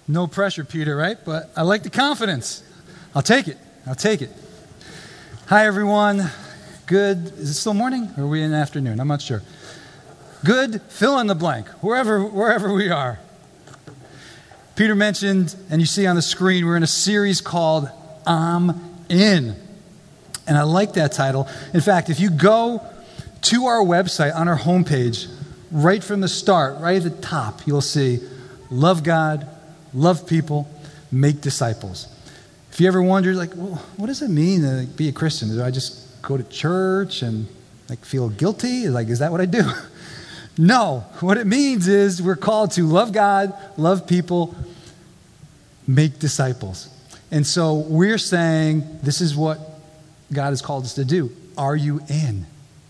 No pressure, Peter, right? But I like the confidence. I'll take it. Hi, everyone. Good. Is it still morning or are we in the afternoon? I'm not sure. Good. Fill in the blank. Wherever we are. Peter mentioned, and you see on the screen, we're in a series called I'm In. And I like that title. In fact, if you go to our website on our homepage, right from the start, right at the top, you'll see love God, love people, make disciples. If you ever wondered, well, what does it mean to be a Christian? Do I just go to church and feel guilty? Is that what I do? No. What it means is we're called to love God, love people, make disciples. And so we're saying this is what God has called us to do. Are you in?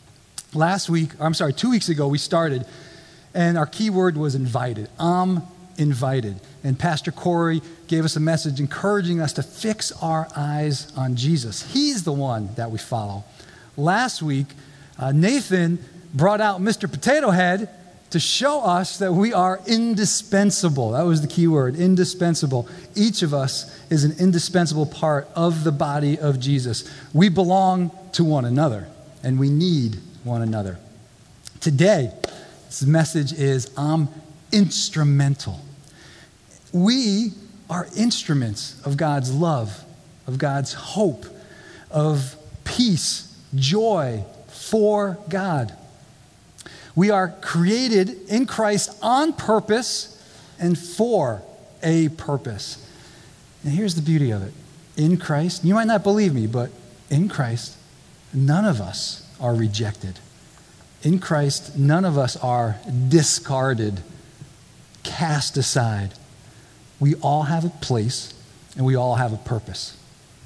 2 weeks ago we started, and our key word was invited. I'm invited. And Pastor Corey gave us a message encouraging us to fix our eyes on Jesus. He's the one that we follow. Last week, Nathan brought out Mr. Potato Head to show us that we are indispensable. That was the key word, indispensable. Each of us is an indispensable part of the body of Jesus. We belong to one another, and we need one another. Today, this message is I'm instrumental. We are instruments of God's love, of God's hope, of peace, joy for God. We are created in Christ on purpose and for a purpose. And here's the beauty of it. In Christ, you might not believe me, but in Christ, none of us are rejected. In Christ, none of us are discarded, cast aside. We all have a place and we all have a purpose.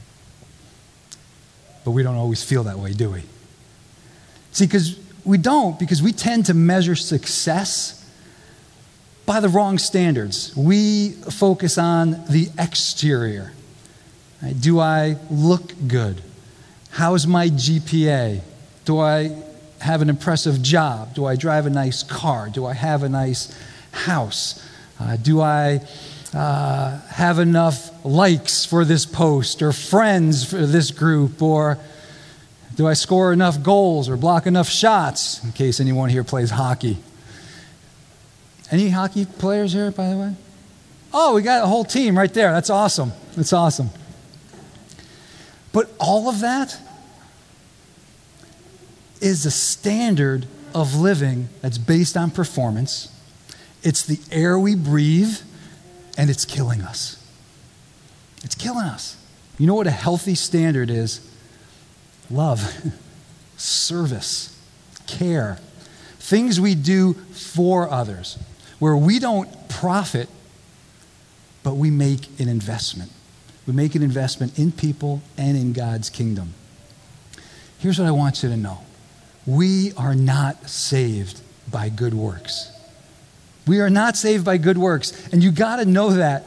But we don't always feel that way, do we? See, because we tend to measure success by the wrong standards. We focus on the exterior. Right? Do I look good? How's my GPA? Do I have an impressive job? Do I drive a nice car? Do I have a nice house? Do I have enough likes for this post or friends for this group? Or do I score enough goals or block enough shots? In case anyone here plays hockey. Any hockey players here, by the way? Oh, we got a whole team right there. That's awesome. That's awesome. But all of that is a standard of living that's based on performance. It's the air we breathe, and it's killing us. It's killing us. You know what a healthy standard is? Love, service, care, things we do for others, where we don't profit, but we make an investment. We make an investment in people and in God's kingdom. Here's what I want you to know. We are not saved by good works. We are not saved by good works. And you got to know that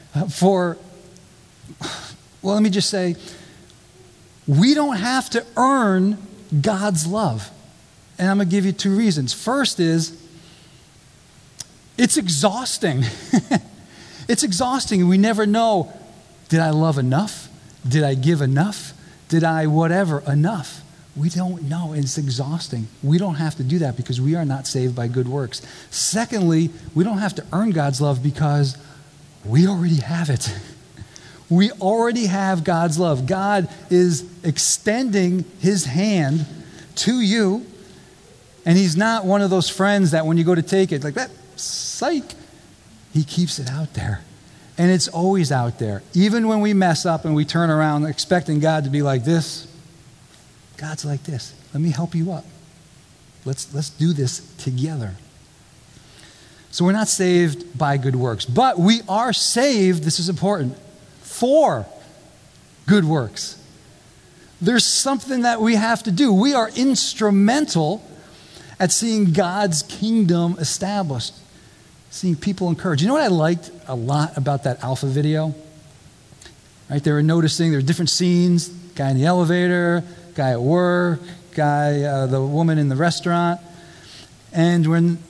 let me just say, we don't have to earn God's love. And I'm going to give you two reasons. First is, it's exhausting. It's exhausting. We never know, did I love enough? Did I give enough? Did I whatever enough? We don't know. It's exhausting. We don't have to do that because we are not saved by good works. Secondly, we don't have to earn God's love because we already have it. We already have God's love. God is extending his hand to you, and he's not one of those friends that when you go to take it, like that, psych. He keeps it out there. And it's always out there. Even when we mess up and we turn around expecting God to be like this, God's like this. Let me help you up. Let's do this together. So we're not saved by good works, but we are saved, this is important, for good works. There's something that we have to do. We are instrumental at seeing God's kingdom established, seeing people encouraged. You know what I liked a lot about that Alpha video? Right, they were noticing there were different scenes, guy in the elevator, guy at work, the woman in the restaurant. And when,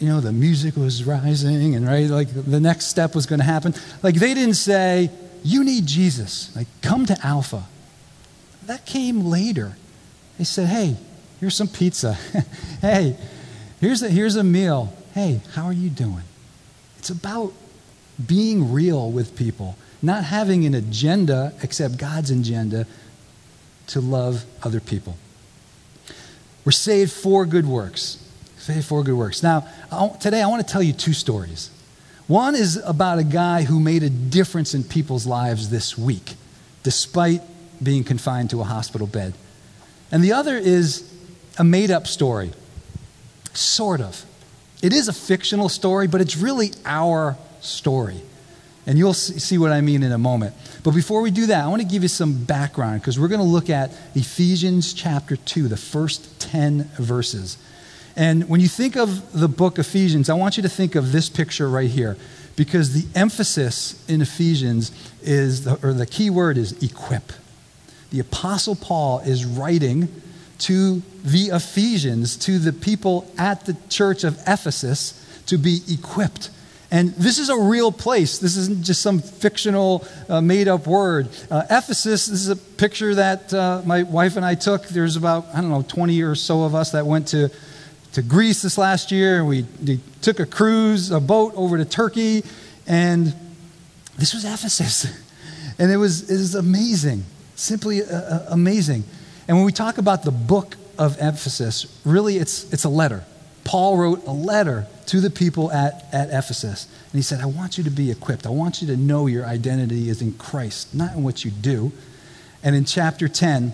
the music was rising and right, like the next step was going to happen. Like they didn't say, you need Jesus, like come to Alpha. That came later. They said, hey, here's some pizza. Hey, here's a meal. Hey, how are you doing? It's about being real with people, not having an agenda except God's agenda to love other people. We're saved for good works. Saved for good works. Now, today I want to tell you two stories. One is about a guy who made a difference in people's lives this week, despite being confined to a hospital bed. And the other is a made-up story, sort of. It is a fictional story, but it's really our story. And you'll see what I mean in a moment. But before we do that, I want to give you some background because we're going to look at Ephesians chapter 2, the first 10 verses. And when you think of the book Ephesians, I want you to think of this picture right here because the emphasis in Ephesians the key word is equip. The Apostle Paul is writing to the Ephesians, to the people at the church of Ephesus, to be equipped. And this is a real place. This isn't just some fictional, made-up word. Ephesus, this is a picture that my wife and I took. There's about, 20 or so of us that went to Greece this last year. And we took a cruise, a boat over to Turkey. And this was Ephesus. And it was amazing, simply amazing. And when we talk about the book of Ephesus, really it's a letter. Paul wrote a letter to the people at Ephesus. And he said, I want you to be equipped. I want you to know your identity is in Christ, not in what you do. And in chapter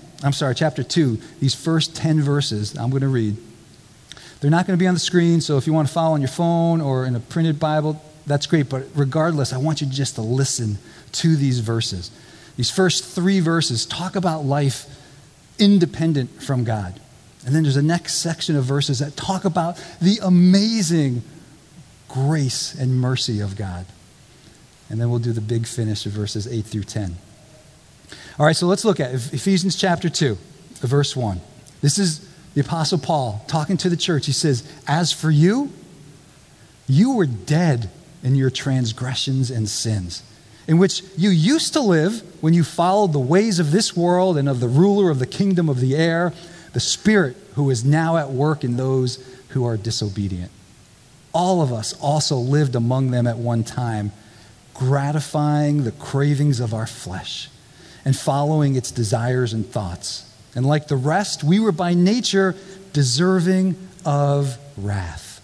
2, these first 10 verses I'm going to read. They're not going to be on the screen, so if you want to follow on your phone or in a printed Bible, that's great. But regardless, I want you just to listen to these verses. These first 3 verses talk about life independent from God. And then there's a next section of verses that talk about the amazing grace and mercy of God. And then we'll do the big finish of verses 8 through 10. All right, so let's look at Ephesians chapter 2, verse 1. This is the Apostle Paul talking to the church. He says, as for you, you were dead in your transgressions and sins, in which you used to live when you followed the ways of this world and of the ruler of the kingdom of the air, the Spirit who is now at work in those who are disobedient. All of us also lived among them at one time, gratifying the cravings of our flesh and following its desires and thoughts. And like the rest, we were by nature deserving of wrath.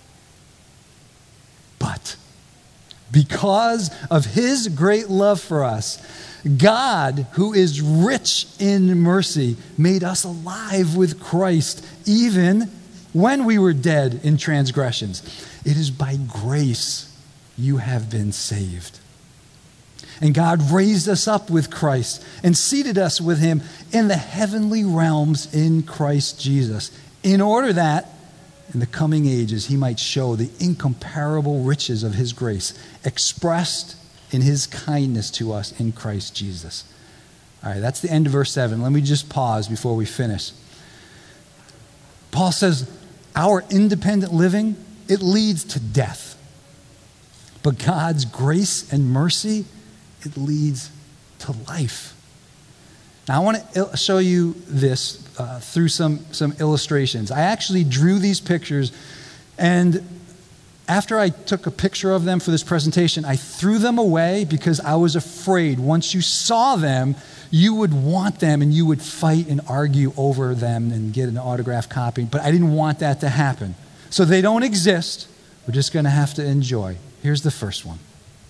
But because of his great love for us, God, who is rich in mercy, made us alive with Christ, even when we were dead in transgressions. It is by grace you have been saved. And God raised us up with Christ and seated us with him in the heavenly realms in Christ Jesus, in order that in the coming ages he might show the incomparable riches of his grace expressed in his kindness to us in Christ Jesus. All right, that's the end of verse 7. Let me just pause before we finish. Paul says, our independent living, it leads to death. But God's grace and mercy, it leads to life. Now, I want to show you this through some illustrations. I actually drew these pictures, and after I took a picture of them for this presentation, I threw them away because I was afraid once you saw them, you would want them and you would fight and argue over them and get an autographed copy. But I didn't want that to happen. So they don't exist. We're just going to have to enjoy. Here's the first one.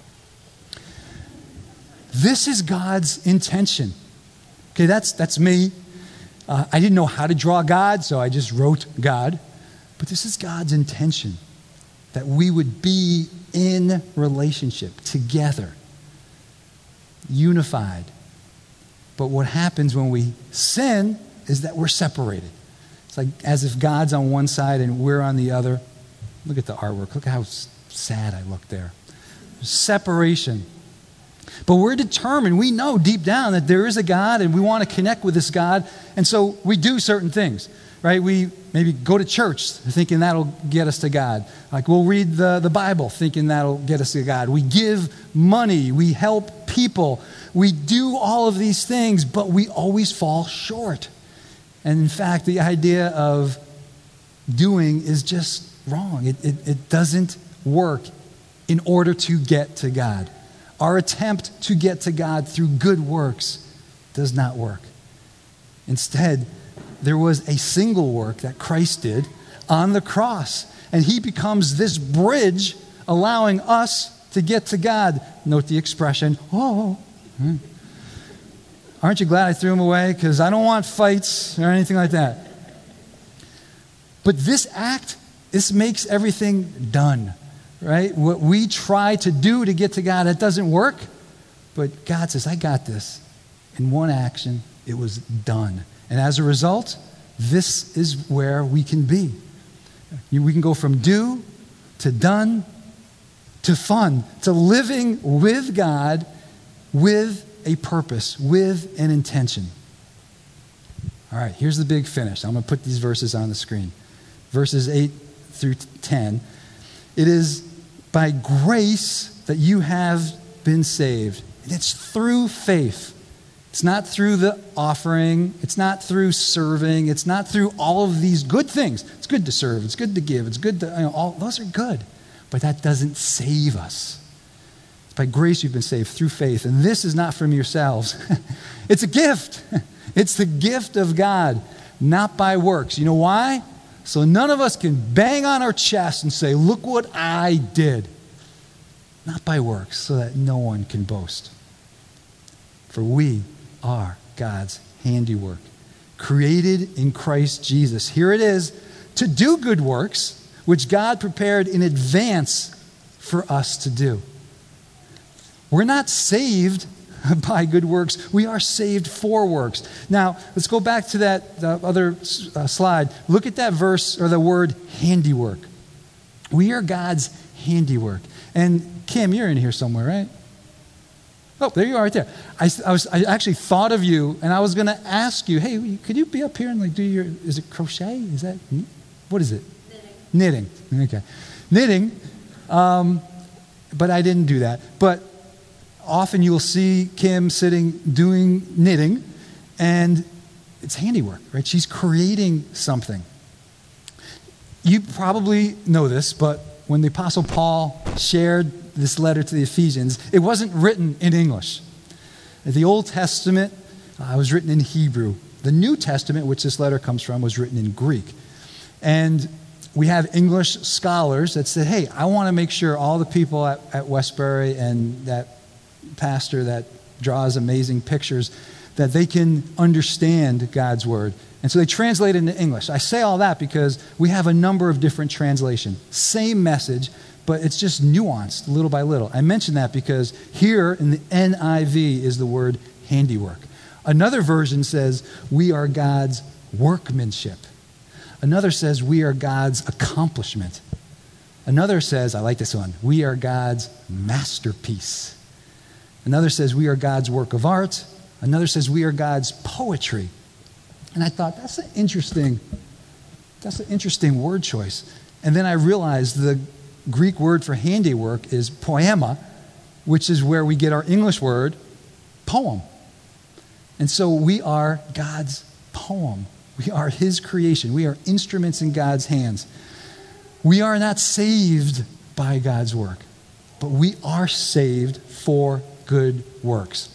This is God's intention. Okay, that's me. I didn't know how to draw God, so I just wrote God. But this is God's intention. That we would be in relationship together, unified. But what happens when we sin is that we're separated. It's like as if God's on one side and we're on the other. Look at the artwork. Look at how sad I look there. Separation. But we're determined. We know deep down that there is a God and we want to connect with this God. And so we do certain things. right? We maybe go to church thinking that'll get us to God. Like we'll read the Bible thinking that'll get us to God. We give money. We help people. We do all of these things, but we always fall short. And in fact, the idea of doing is just wrong. It doesn't work in order to get to God. Our attempt to get to God through good works does not work. Instead, there was a single work that Christ did on the cross, and he becomes this bridge allowing us to get to God. Note the expression, oh. Aren't you glad I threw him away? Because I don't want fights or anything like that. But this act, this makes everything done, right? What we try to do to get to God, it doesn't work. But God says, I got this. In one action, it was done. And as a result, this is where we can be. We can go from do to done to fun, to living with God with a purpose, with an intention. All right, here's the big finish. I'm going to put these verses on the screen. Verses 8 through 10. It is by grace that you have been saved. And it's through faith. It's not through the offering. It's not through serving. It's not through all of these good things. It's good to serve. It's good to give. It's good to, all those are good. But that doesn't save us. It's by grace you've been saved through faith. And this is not from yourselves. It's a gift. It's the gift of God, not by works. You know why? So none of us can bang on our chest and say, look what I did. Not by works, so that no one can boast. For we are God's handiwork, created in Christ Jesus. Here it is, to do good works, which God prepared in advance for us to do. We're not saved by good works. We are saved for works. Now, let's go back to that other slide. Look at that verse, or the word handiwork. We are God's handiwork. And Kim, you're in here somewhere, right? Oh, there you are right there. I actually thought of you, and I was going to ask you, hey, could you be up here and do your, is it crochet? Is that, what is it? Knitting. Okay. Knitting, but I didn't do that. But often you'll see Kim sitting doing knitting, and it's handiwork, right? She's creating something. You probably know this, but when the Apostle Paul shared this letter to the Ephesians, it wasn't written in English. The Old Testament was written in Hebrew. The New Testament, which this letter comes from, was written in Greek. And we have English scholars that said, hey, I want to make sure all the people at Westbury and that pastor that draws amazing pictures, that they can understand God's word. And so they translate it into English. I say all that because we have a number of different translations. Same message, but it's just nuanced little by little. I mention that because here in the NIV is the word handiwork. Another version says we are God's workmanship. Another says we are God's accomplishment. Another says, I like this one, we are God's masterpiece. Another says we are God's work of art. Another says we are God's poetry. And I thought, that's an interesting word choice. And then I realized the Greek word for handiwork is poema, which is where we get our English word poem. And so we are God's poem. We are his creation. We are instruments in God's hands. We are not saved by God's work, but we are saved for good works.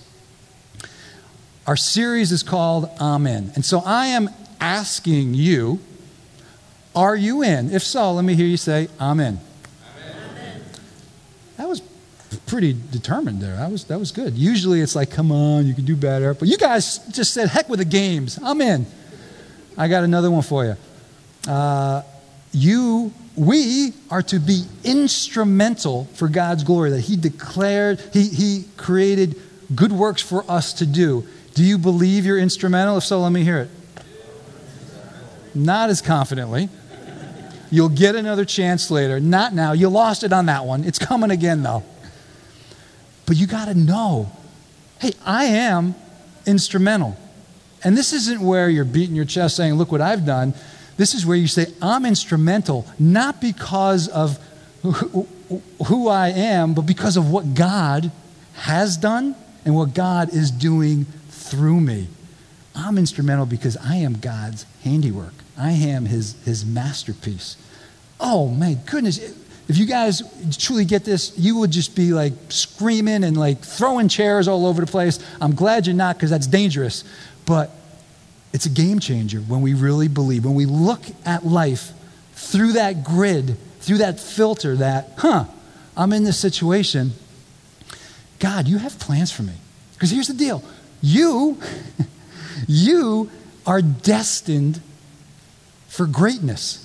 Our series is called Amen. And so I am asking you, are you in? If so, let me hear you say Amen. Amen. That was pretty determined there. That was good. Usually it's like, come on, you can do better. But you guys just said, heck with the games. I'm in. I got another one for you. We are to be instrumental for God's glory, that he declared, he created good works for us to do. Do you believe you're instrumental? If so, let me hear it. Not as confidently. You'll get another chance later. Not now. You lost it on that one. It's coming again, though. But you got to know, hey, I am instrumental. And this isn't where you're beating your chest saying, look what I've done. This is where you say, I'm instrumental, not because of who I am, but because of what God has done and what God is doing through me. I'm instrumental because I am God's handiwork. I am his masterpiece. Oh, my goodness. If you guys truly get this, you would just be like screaming and like throwing chairs all over the place. I'm glad you're not, because that's dangerous. But it's a game changer when we really believe, when we look at life through that grid, through that filter that, I'm in this situation. God, you have plans for me. Because here's the deal. You are destined for greatness.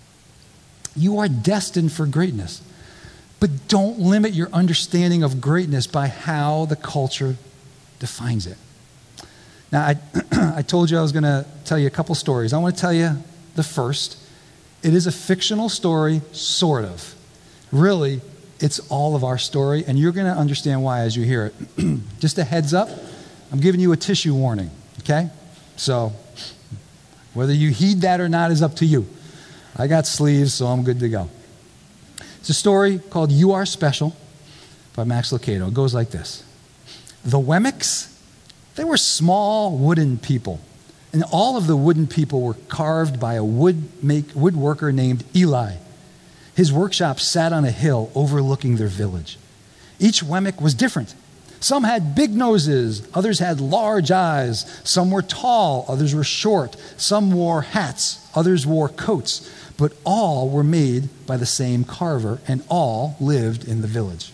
You are destined for greatness. But don't limit your understanding of greatness by how the culture defines it. Now, I told you I was going to tell you a couple stories. I want to tell you the first. It is a fictional story, sort of. Really, it's all of our story, and you're going to understand why as you hear it. Just a heads up, I'm giving you a tissue warning, okay? So whether you heed that or not is up to you. I got sleeves, so I'm good to go. It's a story called You Are Special by Max Lucado. It goes like this. The Wemmicks, they were small wooden people. And all of the wooden people were carved by a woodworker named Eli. His workshop sat on a hill overlooking their village. Each Wemmick was different. Some had big noses, others had large eyes. Some were tall, others were short. Some wore hats, others wore coats. But all were made by the same carver, and all lived in the village.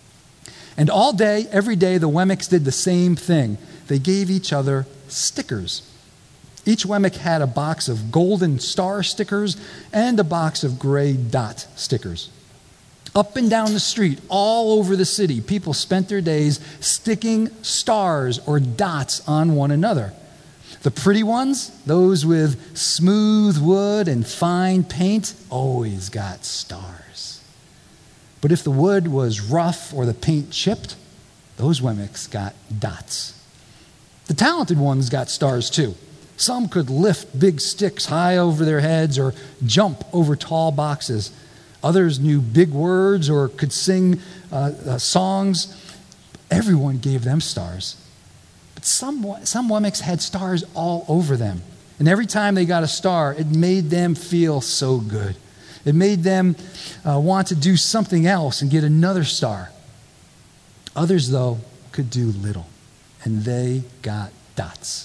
And all day, every day, the Wemmicks did the same thing. They gave each other stickers. Each Wemmick had a box of golden star stickers and a box of gray dot stickers. Up and down the street, all over the city, people spent their days sticking stars or dots on one another. The pretty ones, those with smooth wood and fine paint, always got stars. But if the wood was rough or the paint chipped, those Wemmicks got dots. The talented ones got stars too. Some could lift big sticks high over their heads or jump over tall boxes. Others knew big words or could sing songs. Everyone gave them stars. But some Wemmicks had stars all over them. And every time they got a star, it made them feel so good. It made them want to do something else and get another star. Others, though, could do little. And they got dots.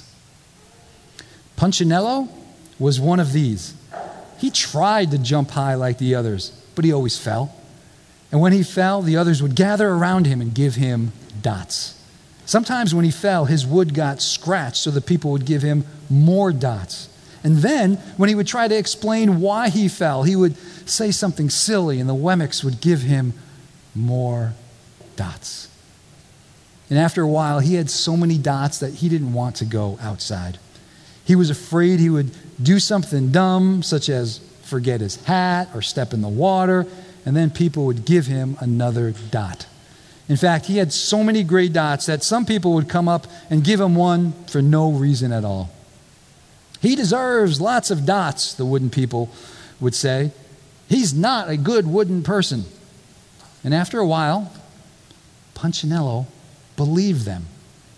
Punchinello was one of these. He tried to jump high like the others, but he always fell. And when he fell, the others would gather around him and give him dots. Sometimes when he fell, his wood got scratched so the people would give him more dots. And then, when he would try to explain why he fell, he would say something silly, and the Wemmicks would give him more dots. And after a while, he had so many dots that he didn't want to go outside. He was afraid he would do something dumb, such as forget his hat or step in the water, and then people would give him another dot. In fact, he had so many gray dots that some people would come up and give him one for no reason at all. He deserves lots of dots, the wooden people would say. He's not a good wooden person. And after a while, Punchinello believed them.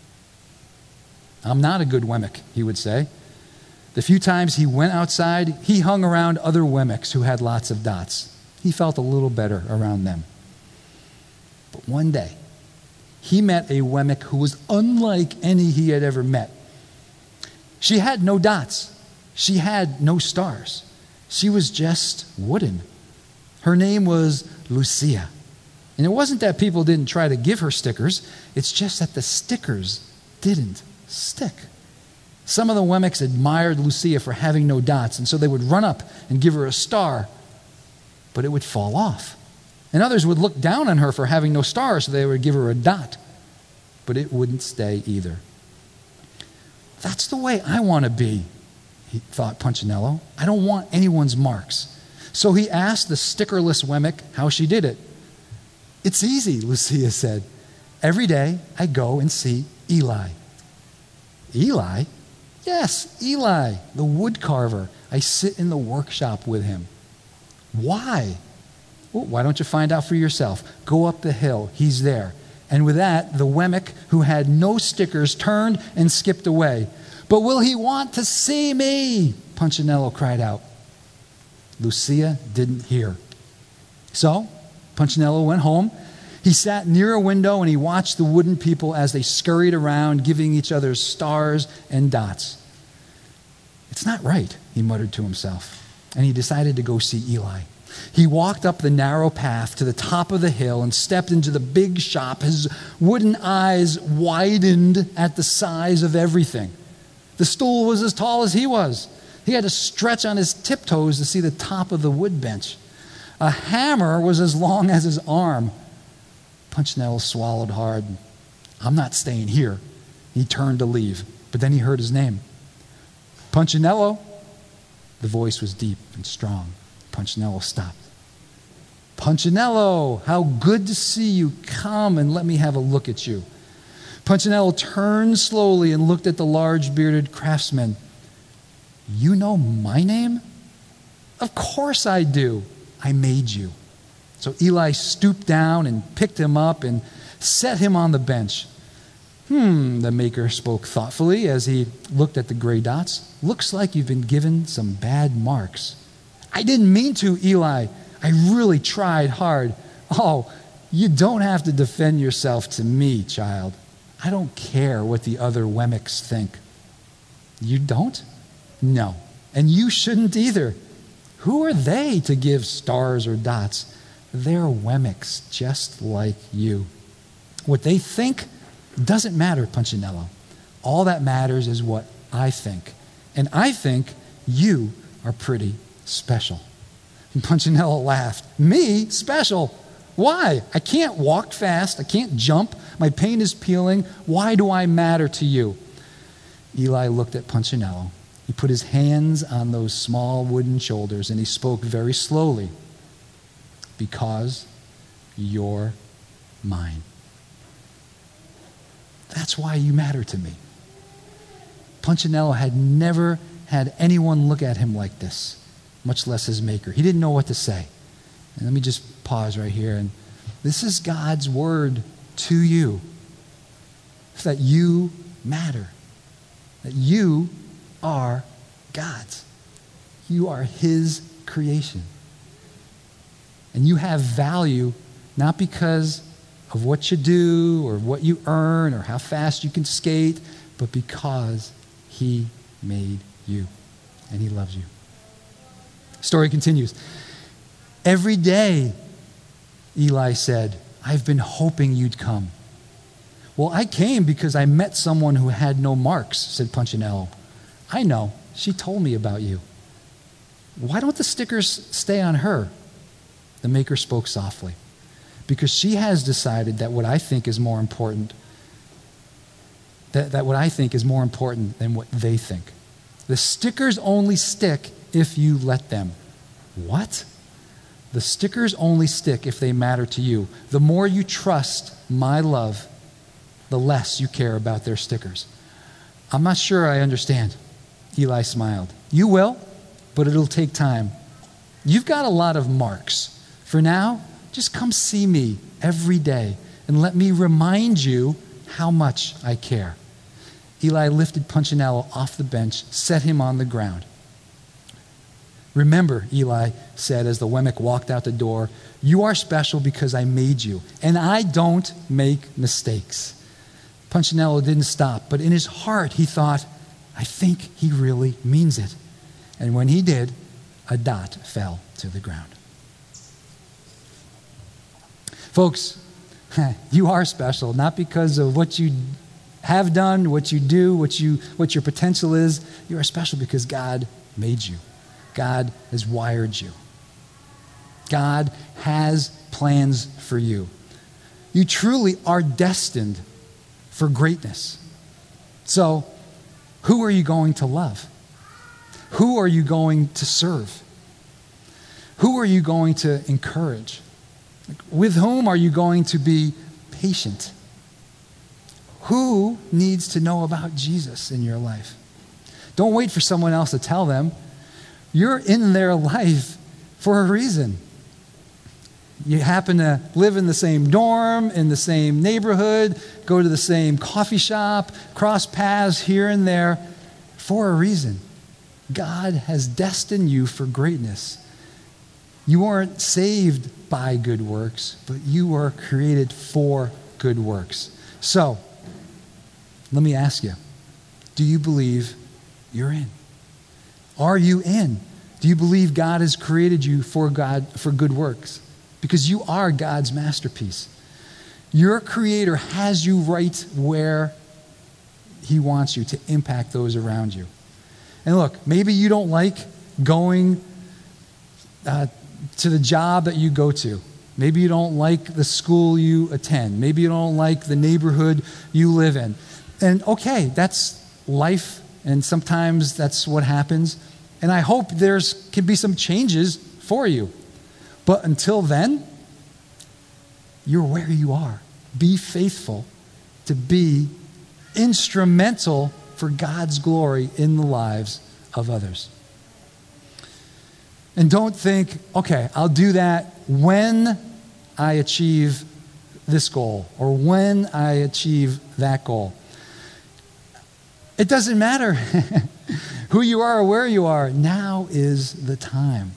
I'm not a good Wemmick, he would say. The few times he went outside, he hung around other Wemmicks who had lots of dots. He felt a little better around them. But one day, he met a Wemmick who was unlike any he had ever met. She had no dots. She had no stars. She was just wooden. Her name was Lucia. And it wasn't that people didn't try to give her stickers. It's just that the stickers didn't stick. Some of the Wemmicks admired Lucia for having no dots, and so they would run up and give her a star, but it would fall off. And others would look down on her for having no stars, so they would give her a dot, but it wouldn't stay either. That's the way I want to be, he thought Punchinello. I don't want anyone's marks. So he asked the stickerless Wemmick how she did it. It's easy, Lucia said. Every day I go and see Eli. Eli? Yes, Eli, the wood carver. I sit in the workshop with him. Why? Well, why don't you find out for yourself? Go up the hill. He's there. And with that, the Wemmick, who had no stickers, turned and skipped away. But will he want to see me? Punchinello cried out. Lucia didn't hear. So, Punchinello went home. He sat near a window and he watched the wooden people as they scurried around, giving each other stars and dots. It's not right, he muttered to himself. And he decided to go see Eli. He walked up the narrow path to the top of the hill and stepped into the big shop. His wooden eyes widened at the size of everything. The stool was as tall as he was. He had to stretch on his tiptoes to see the top of the wood bench. A hammer was as long as his arm. Punchinello swallowed hard. I'm not staying here. He turned to leave, but then he heard his name. Punchinello. The voice was deep and strong. Punchinello stopped. Punchinello, how good to see you. Come and let me have a look at you. Punchinello turned slowly and looked at the large bearded craftsman. You know my name? Of course I do. I made you. So Eli stooped down and picked him up and set him on the bench. The maker spoke thoughtfully as he looked at the gray dots. Looks like you've been given some bad marks. I didn't mean to, Eli. I really tried hard. Oh, you don't have to defend yourself to me, child. I don't care what the other Wemmicks think. You don't? No. And you shouldn't either. Who are they to give stars or dots? They're Wemmicks just like you. What they think doesn't matter, Punchinello. All that matters is what I think. And I think you are pretty special. And Punchinello laughed. Me? Special? Why? I can't walk fast. I can't jump. My paint is peeling. Why do I matter to you? Eli looked at Punchinello. He put his hands on those small wooden shoulders and he spoke very slowly. Because you're mine. That's why you matter to me. Punchinello had never had anyone look at him like this, much less his maker. He didn't know what to say. And let me just pause right here. And this is God's word to you. That you matter. That you are God's. You are his creation. And you have value not because of what you do or what you earn or how fast you can skate, but because he made you and he loves you. Story continues. Every day, Eli said, I've been hoping you'd come. Well, I came because I met someone who had no marks, said Punchinello. I know. She told me about you. Why don't the stickers stay on her? The maker spoke softly. Because she has decided that what I think is more important, that what I think is more important than what they think. The stickers only stick if you let them. What? The stickers only stick if they matter to you. The more you trust my love, the less you care about their stickers. I'm not sure I understand. Eli smiled. You will, but it'll take time. You've got a lot of marks. For now, just come see me every day and let me remind you how much I care. Eli lifted Punchinello off the bench, set him on the ground. Remember, Eli said as the Wemmick walked out the door, you are special because I made you, and I don't make mistakes. Punchinello didn't stop, but in his heart he thought, I think he really means it. And when he did, a dot fell to the ground. Folks, you are special, not because of what you have done, what you do, what your potential is. You are special because God made you. God has wired you. God has plans for you. You truly are destined for greatness. So, who are you going to love? Who are you going to serve? Who are you going to encourage? With whom are you going to be patient? Who needs to know about Jesus in your life? Don't wait for someone else to tell them. You're in their life for a reason. You happen to live in the same dorm, in the same neighborhood, go to the same coffee shop, cross paths here and there for a reason. God has destined you for greatness. You aren't saved by good works, but you are created for good works. So, let me ask you, do you believe you're in? Are you in? Do you believe God has created you for good works? Because you are God's masterpiece. Your Creator has you right where He wants you to impact those around you. And look, maybe you don't like going to the job that you go to. Maybe you don't like the school you attend. Maybe you don't like the neighborhood you live in. And okay, that's life, and sometimes that's what happens. And I hope can be some changes for you. But until then, you're where you are. Be faithful to be instrumental for God's glory in the lives of others. And don't think, okay, I'll do that when I achieve this goal or when I achieve that goal. It doesn't matter who you are or where you are. Now is the time.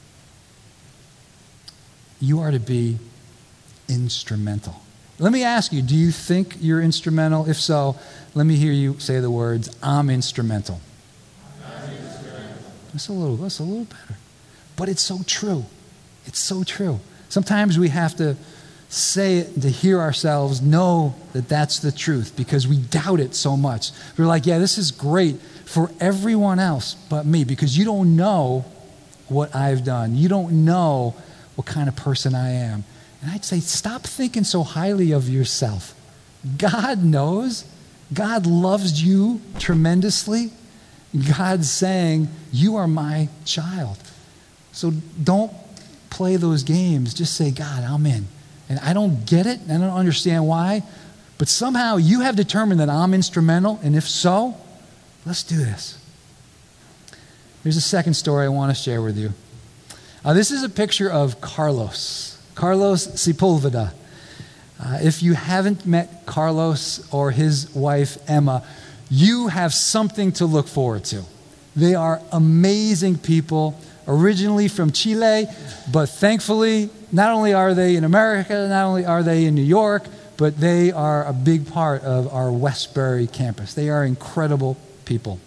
You are to be instrumental. Let me ask you, do you think you're instrumental? If so, let me hear you say the words, I'm instrumental. That's a little better. But it's so true. It's so true. Sometimes we have to say it to hear ourselves know that that's the truth because we doubt it so much. We're like, yeah, this is great for everyone else but me because you don't know what I've done. You don't know what kind of person I am. And I'd say, stop thinking so highly of yourself. God knows. God loves you tremendously. God's saying, you are my child. So don't play those games. Just say, God, I'm in. And I don't get it. I don't understand why. But somehow you have determined that I'm instrumental. And if so, let's do this. Here's a second story I want to share with you. This is a picture of Carlos Sepulveda. If you haven't met Carlos or his wife, Emma, you have something to look forward to. They are amazing people, originally from Chile, but thankfully, not only are they in America, not only are they in New York, but they are a big part of our Westbury campus. They are incredible people.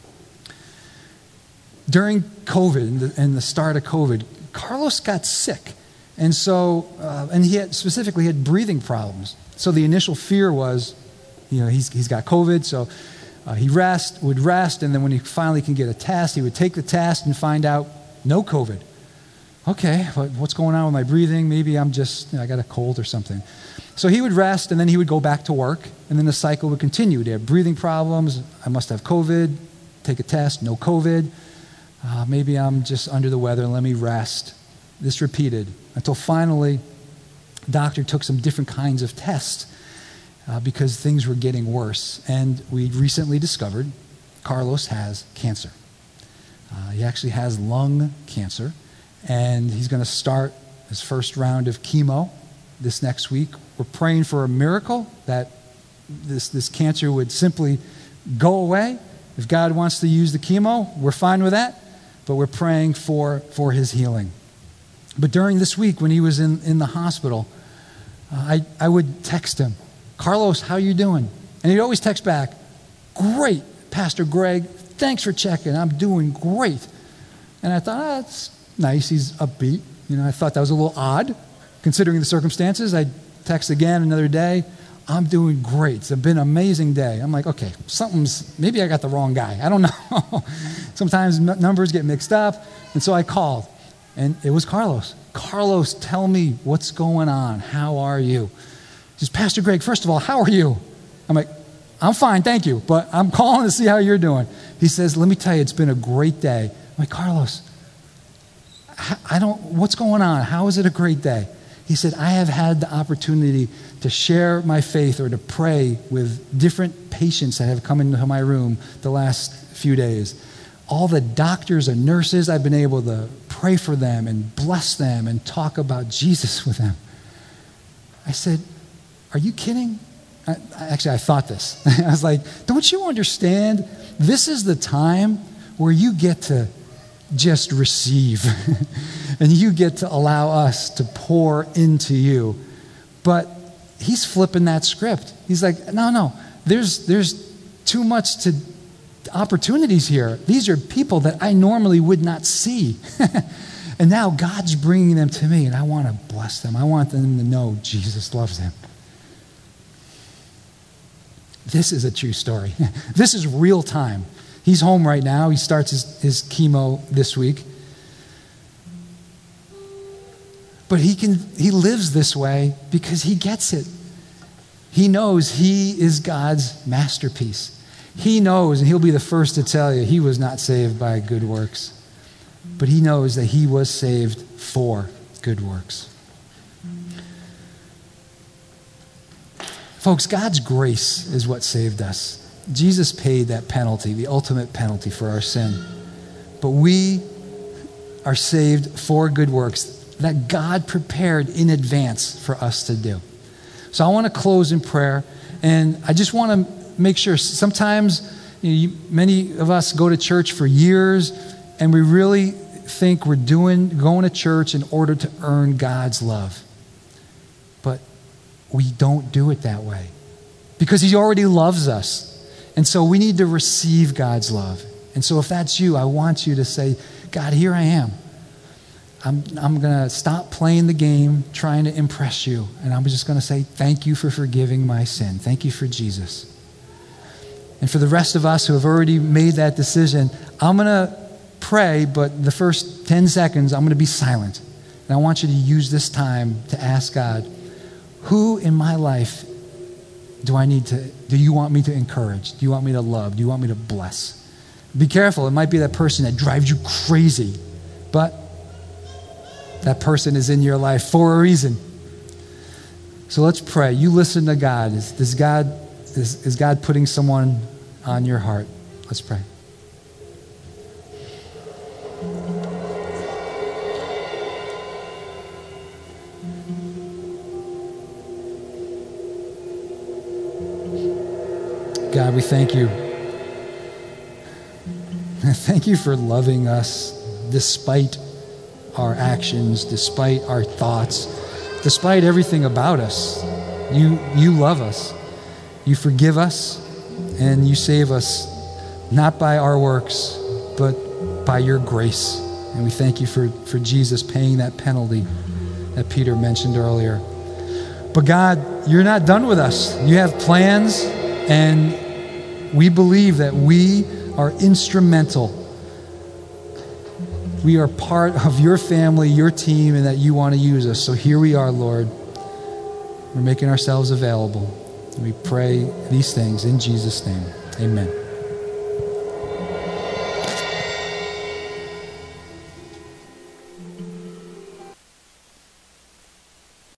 During COVID and the start of COVID, Carlos got sick. And so, and he had breathing problems. So the initial fear was, he's got COVID, so he would rest, and then when he finally can get a test, he would take the test and find out no COVID. Okay, what's going on with my breathing? Maybe I'm just, I got a cold or something. So he would rest, and then he would go back to work, and then the cycle would continue. He had breathing problems. I must have COVID. Take a test, no COVID. Maybe I'm just under the weather, let me rest. This repeated until finally, doctor took some different kinds of tests because things were getting worse. And we recently discovered Carlos has cancer. He actually has lung cancer, and he's going to start his first round of chemo this next week. We're praying for a miracle that this cancer would simply go away. If God wants to use the chemo, we're fine with that, but we're praying for his healing. But during this week when he was in the hospital, I would text him, Carlos, how you doing? And he'd always text back, great, Pastor Greg, thanks for checking, I'm doing great. And I thought, that's nice, he's upbeat. I thought that was a little odd, considering the circumstances. I text again another day, I'm doing great, it's been an amazing day. I'm like, okay, maybe I got the wrong guy, I don't know. Sometimes numbers get mixed up, and so I called. And it was Carlos. Carlos, tell me what's going on. How are you? He says, Pastor Greg, first of all, how are you? I'm like, I'm fine, thank you, but I'm calling to see how you're doing. He says, let me tell you, it's been a great day. I'm like, Carlos, what's going on? How is it a great day? He said, I have had the opportunity to share my faith or to pray with different patients that have come into my room the last few days. All the doctors and nurses, I've been able to pray for them and bless them and talk about Jesus with them. I said, are you kidding? Actually, I thought this. I was like, don't you understand? This is the time where you get to just receive and you get to allow us to pour into you. But he's flipping that script. He's like, no, there's too much to opportunities here. These are people that I normally would not see. And now God's bringing them to me, and I want to bless them. I want them to know Jesus loves them. This is a true story. This is real time. He's home right now. He starts his chemo this week. But he lives this way because he gets it. He knows he is God's masterpiece. He knows, and he'll be the first to tell you, he was not saved by good works. But he knows that he was saved for good works. Folks, God's grace is what saved us. Jesus paid that penalty, the ultimate penalty for our sin. But we are saved for good works that God prepared in advance for us to do. So I want to close in prayer, and I just want to make sure. Sometimes many of us go to church for years, and we really think we're going to church in order to earn God's love. But we don't do it that way because he already loves us. And so we need to receive God's love. And so if that's you, I want you to say, God, here I am. I'm going to stop playing the game, trying to impress you. And I'm just going to say, thank you for forgiving my sin. Thank you for Jesus. And for the rest of us who have already made that decision, I'm going to pray, but the first 10 seconds, I'm going to be silent. And I want you to use this time to ask God, who in my life do you want me to encourage? Do you want me to love? Do you want me to bless? Be careful. It might be that person that drives you crazy, but that person is in your life for a reason. So let's pray. You listen to God. Is God putting someone on your heart? Let's pray. God, we thank you. Thank you for loving us despite our actions, despite our thoughts, despite everything about us. You love us. You forgive us, and you save us not by our works, but by your grace. And we thank you for Jesus paying that penalty that Peter mentioned earlier. But God, you're not done with us. You have plans, and we believe that we are instrumental. We are part of your family, your team, and that you want to use us. So here we are, Lord. We're making ourselves available. We pray these things in Jesus' name. Amen.